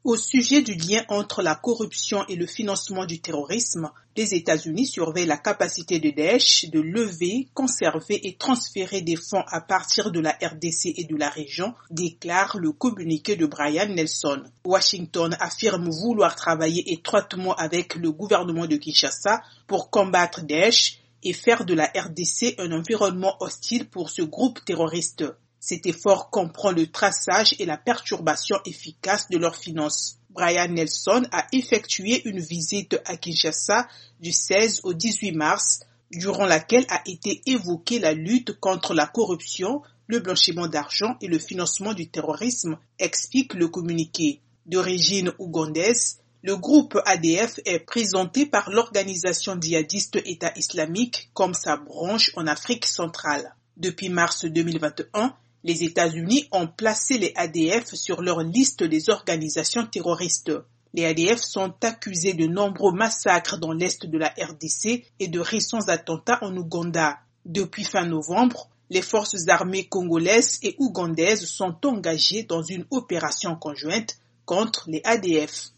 Au sujet du lien entre la corruption et le financement du terrorisme, les États-Unis surveillent la capacité de Daesh de lever, conserver et transférer des fonds à partir de la RDC et de la région, déclare le communiqué de Brian Nelson. Washington affirme vouloir travailler étroitement avec le gouvernement de Kinshasa pour combattre Daesh et faire de la RDC un environnement hostile pour ce groupe terroriste. Cet effort comprend le traçage et la perturbation efficace de leurs finances. Brian Nelson a effectué une visite à Kinshasa du 16 au 18 mars, durant laquelle a été évoquée la lutte contre la corruption, le blanchiment d'argent et le financement du terrorisme, explique le communiqué. D'origine ougandaise, le groupe ADF est présenté par l'organisation djihadiste État islamique comme sa branche en Afrique centrale. Depuis mars 2021, les États-Unis ont placé les ADF sur leur liste des organisations terroristes. Les ADF sont accusés de nombreux massacres dans l'est de la RDC et de récents attentats en Ouganda. Depuis fin novembre, les forces armées congolaises et ougandaises sont engagées dans une opération conjointe contre les ADF.